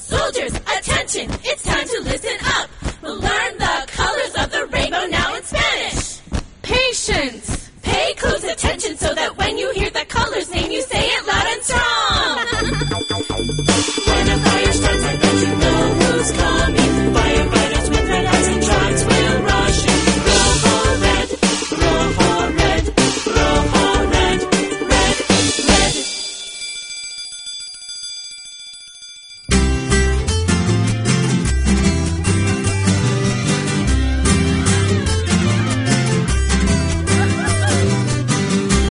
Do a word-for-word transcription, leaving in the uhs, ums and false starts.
Soldiers, attention, it's time to listen up. We'll learn the colors of the rainbow now in Spanish. Patience. Pay close attention so